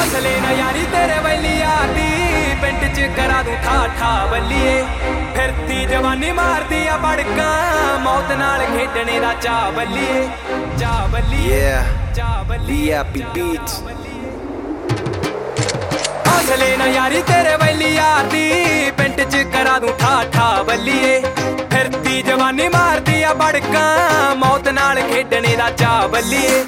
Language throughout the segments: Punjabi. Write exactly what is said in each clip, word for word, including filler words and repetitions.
ਹੌਸਲੇ ਨਾ ਯਾਰੀ ਤੇਰੇ ਵੈਲੀ ਆਦੀ ਪਿੰਡ ਚ ਕਰਾ ਦੂੰ ਠਾ ਠਾ ਬੱਲੀਏ ਫਿਰਤੀ ਜਵਾਨੀ ਮਾਰਦੀ ਆ ਬੜਕਾਂ ਮੌਤ ਨਾਲ ਖੇਡਣੇ ਦਾ ਚਾਹ ਬੱਲੀਏ ਚਾਹ ਬੱਲੀਏ ਚਾਹ ਬੱਲੀਏ ਬੀਟਸ ਹੌਸਲੇ ਨਾ ਯਾਰੀ ਤੇਰੇ ਵੈਲੀ ਆਦੀ ਪਿੰਡ ਚ ਕਰਾ ਦੂੰ ਠਾ ਠਾ ਬੱਲੀਏ ਫਿਰਤੀ ਜਵਾਨੀ ਮਾਰਦੀ ਆ ਬੜਕਾਂ ਮੌਤ ਨਾਲ ਖੇਡਣੇ ਦਾ ਚਾਹ ਬੱਲੀਏ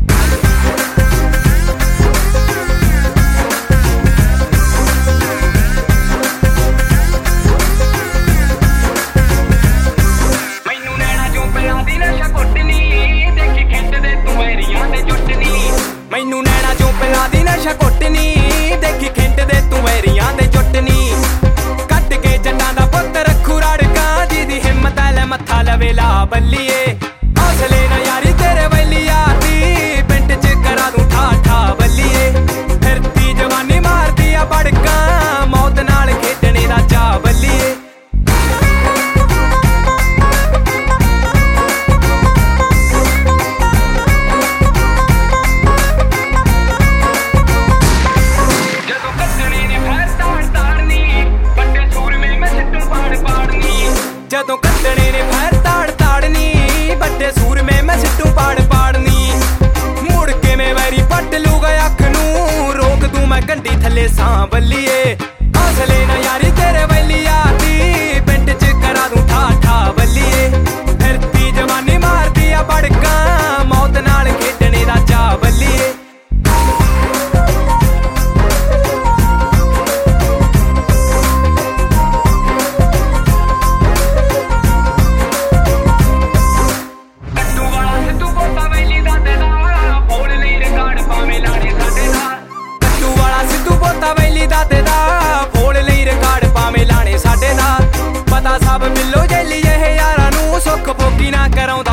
ਮੈਨੂੰ ਨੈਣਾ ਚੋਂ ਪਿਲਾ ਦੀ ਨਸ਼ਾ ਕੁੱਟਨੀ ਦੇਖੀ ਖਿੰਡਦੇ ਤੂੰ ਵੈਰੀਆਂ ਦੇ ਜੁੱਟਨੀ ਕੱਢ ਕੇ ਜੱਟਾਂ ਦਾ ਪੁੱਤ ਰੱਖੂ ਰੜਕਾਂ ਜਿਹਦੀ ਹਿੰਮਤ ਐ ਲੈ ਮੱਥਾ ਲਵੇ ਲਾ ਬੱਲੀਏ ਹੌਸਲੇ ਨਾ ਯਾਰੀ ਤੇਰੇ ਵੈਲੀ ਆਦੀ ਪਿੰਡ ਚ ਕਰਾ ਦੂੰ ਠਾ ਠਾ ਬੱਲੀਏ ਫਿਰਤੀ ਜਵਾਨੀ ਮਾਰਦੀ ਆ ਬੜਕਾਂ ਮੌਤ ਨਾਲ ਖੇਡਣੇ ਦਾ ਚਾਹ ਬੱਲੀਏ ਜਦੋਂ ਕੱਢਣੇ ਨੇ ਫੈਰ ਤਾੜ ਤਾੜਨੀ ਵੱਡੇ ਸੂਰਮੇ ਮੈਂ ਸਿੱਟੂ ਪਾੜ ਪਾੜਨੀ ਮੁੜ ਕੇ ਮੈਂ ਵੈਰੀ ਪੱਟ ਲੂਗਾ ਅੱਖ ਨੂੰ ਰੋਕ ਦੂੰ ਮੈਂ ਗੰਢੀ ਥੱਲੇ ਸਾਂ ਬੱਲੀਏ ਹੌਸਲੇ ਨਾ ਯਾਰੀ ਤੇਰੇ ਵੈਲੀ ਆਦੀ ਪਿੰਡ ਚ ਕਰਾ ਦੂੰ ਠਾ ਠਾ ਬੱਲੀਏ ਫਿਰਤੀ ਜਵਾਨੀ ਮਾਰਦੀ ਆ ਬੜਕਾਂ ਮੌਤ ਨਾਲ ਖੇਡਣੇ ਦਾ ਚਾਹ ਬੱਲੀਏ ਸਭ ਮਿਲੋ ਜੇਲੀ ਇਹ ਯਾਰਾਂ ਨੂੰ ਸੁੱਖ ਭੋਗੀ ਨਾ ਕਰਾਉਂਦਾ